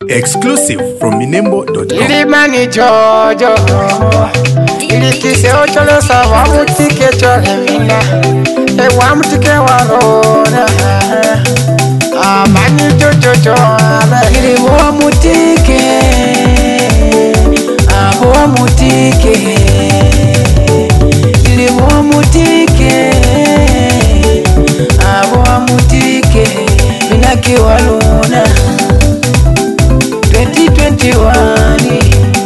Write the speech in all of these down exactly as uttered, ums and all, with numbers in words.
Exclusive from minembo dot com. Ilimani Jojo Ilikise ochole sawa mutike chole mina Ewa mutike warona Amani Jojo Iliwa mutike Awa mutike Iliwa mutike Awa mutike Minaki waluna twenty twenty-one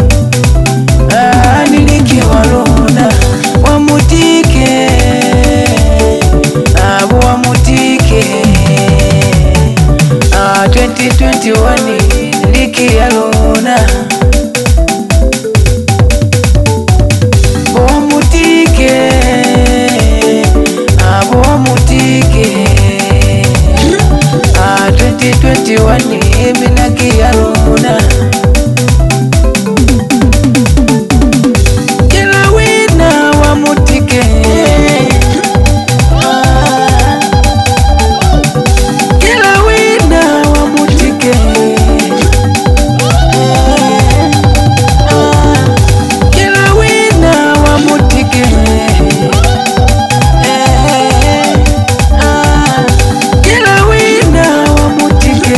ah niliki walona wa mutike abo wa mutike ah twenty twenty-one niliki walona wa mutike abo wa mutike ah twenty twenty-one minaki walona kila wina wa mutike kila wina wa mutike kila wina wa mutike kila wina wa mutike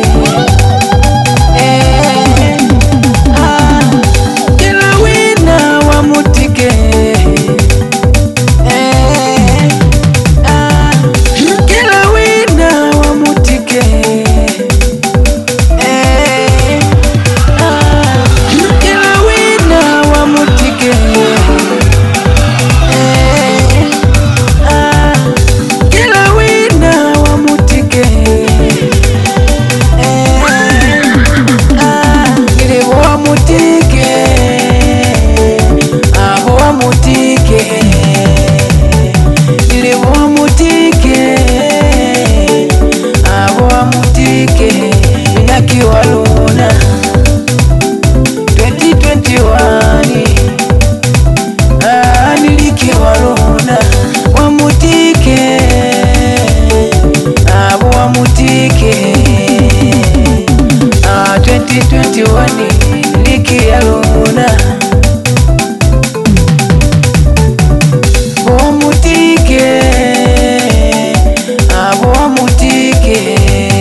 twenty twenty-one liki alona wa mutike abo wa mutike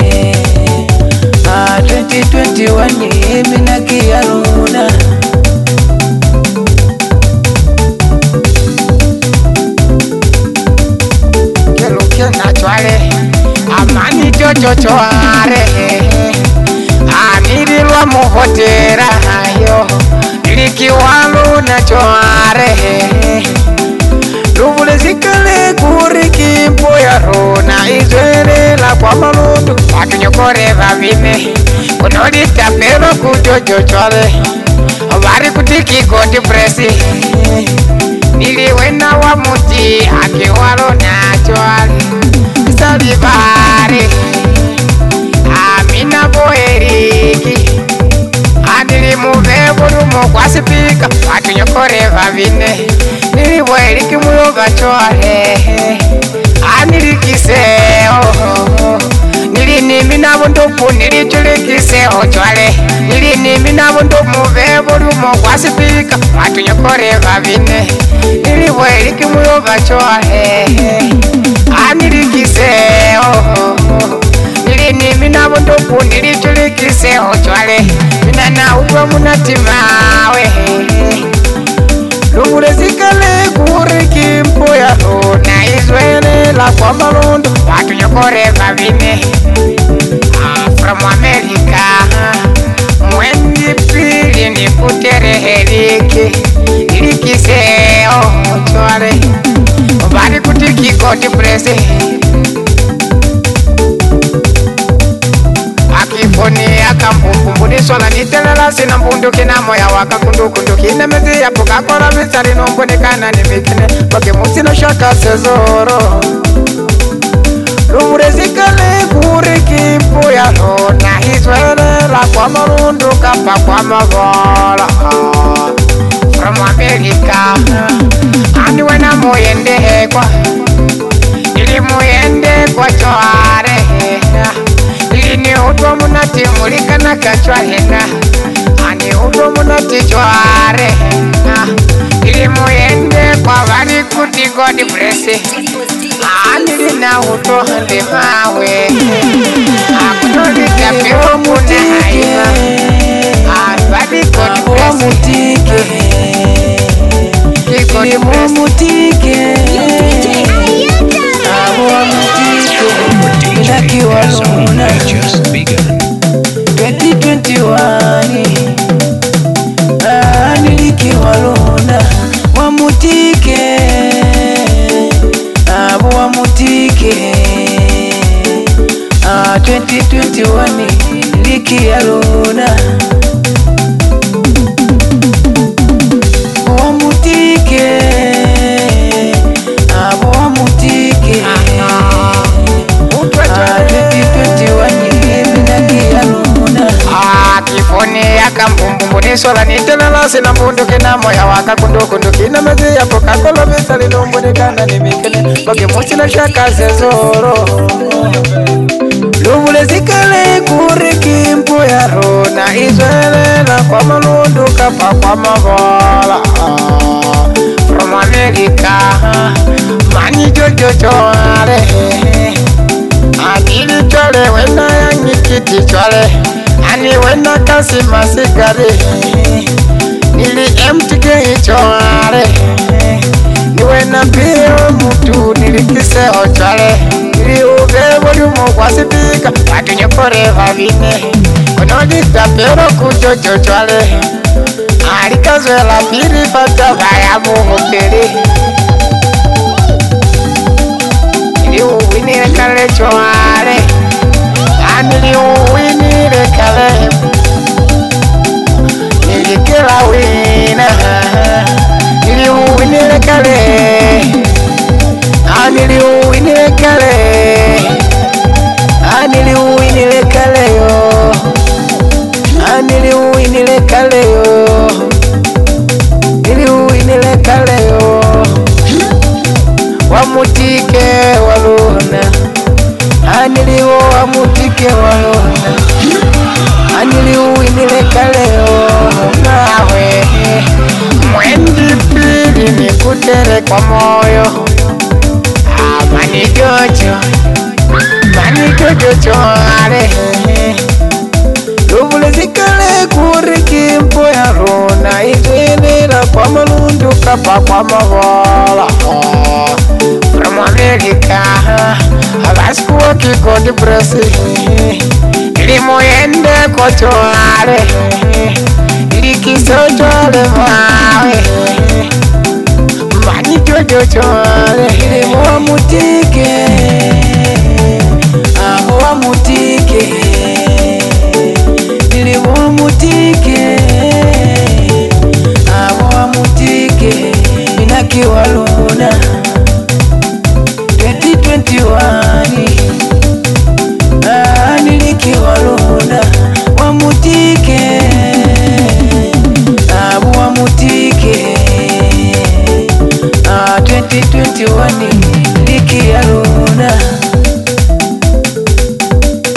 ah twenty twenty-one minaki alona kelo kena chwale amani jojo chware anirilwa muhotera ayo likiwalu na choare luvule zikale kuriki mpoya rona izwere la kwa maludu watunyokore vavine kunodita pero kujojo chole vari kutiki koti presi niliwena wa muti akiwalo na choale salivare amina boeriki andili muvevulu mokwasipika watunyokore vavine nili boeriki muyoga chwale anilikiseo nili nimi navo ndupu nilichulikiseo chwale nili nimi navo ndupu muvevulu mokwasipika watunyokore vavine nili boeriki muyoga chwale anilikiseo nili minabo ndopu nilichulikise ochwale minana uwa munatimawe luvule zikale kuriki mpoya na izwele la kwa malundo watu nyokore vavine from America mwendi pili ni kutere heliki ilikise ochwale vari kutiki koti prese akifoni akampumbudiswa la nitelela sina mbunduki na moya waka kundukunduki ine mezi ya puka kora visari nombonekana ni mikine wake musino shaka sezoro luvure zikale kuriki mpuya lona izwele la kwa marundu kapa kwa magola from America andiwe na moyende hekwa ili moyende kwa choare Ini uto munati mulika na kachwa hena. Ani uto munati chware hena. Ili muende kwa vari kuti God bless. Ani na uto hande mawe. Akunoni kapeo mune haima. Vari God bless. Ili mumutike. Awa mutike. Inaki waluna. twenty twenty-one. Ah, niliki waluna. Wamutike. Awa wamutike. Ah, twenty twenty-one. Niliki waluna. Wamutike. Abo wamutike. twenty twenty-one minagiyaluna. Kifoni yakambumbu nisola nitela lasi na mbundo kina moya waka kundu kundu kina mezi ya poka kolo misali numbuni kanda ni mikele bagi musi na shaka zezoro lubule zikale kuriki mpu ya rona izwele na kwa malundu kapa kwa magola from America mani jojo chwale adili chwale wena yangikiti chwale ani wena kasi masigari nili emtike chwale ni wena pio mutu nili kise ochwale nili ube wolumo kwa sipika watu nyokore vavine konodita pero kujojo chwale alikazwela piri pata vaya muhokeli nili uwinile kale chwale anili uwinile kale nili kila wina nili uwinile kale anili uwinile kale anili uwinile kale yo anili uwinile kale yo nili uwinile kale yo wamutike waluna aniliwo wamutike walona anili uwinile kaleo nawe mwendi pili nikutere kwa moyo amani jojo mani jojo chwale lubule zikale kuriki mpo ya rona izwinila kwa malundu kapa kwa magola from America abasikuwa kikodi bresi ili muyende kochwale ili kisochwale mawe mani jojo chwale ili muamutike aho wamutike ili muamutike aho wamutike inaki waluna twenty twenty-one. Ah, niliki waluna wamutike. Abu wamutike. Ah, twenty twenty-one niliki waluna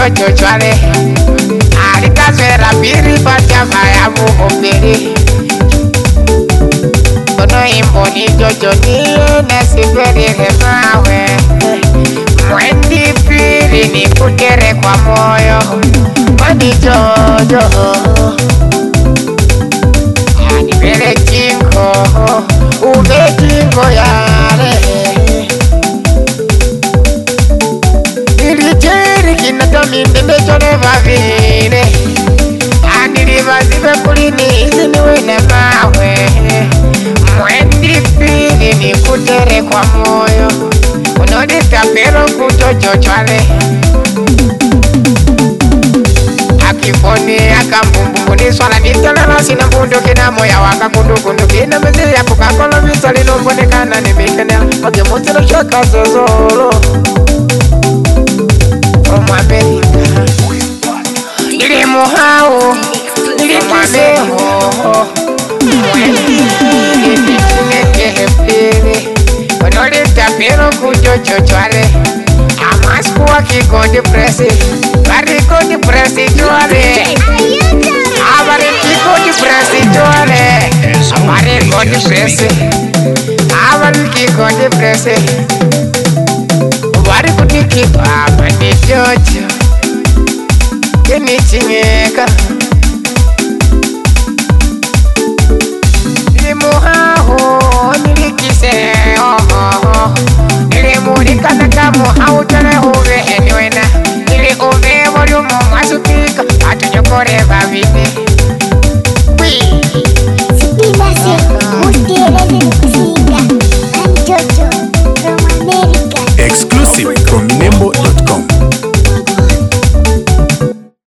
kujojo chwale alikazwera biri patyama ya muhombere ono imboni jojo niye nesiverire mawe mwendi piri nikukere kwa moyo mwendi jojo anibere kinko ube kinko yale nilijeri kinatominde ndechone vavine anilivazive kulini iziniwe na mawe mwendi pili nikutere kwa moyo unoditapero kujojo chwale akifoni akambumbu niswala nitolala sina mbundo kina moya waka kundukundu kina mezi ya kukakolo visa linombonekana nimikania wakimutino shoka zozolo from America nilimu hao nilikiseho mwendi nitinekehe unoditapero kujojo chwale amaskuwa kikodi presi barikodi presi chwale abarikikodi presi chwale abarikodi presi abarikikodi presi barikudikipa amani jojo kenichingeka limuha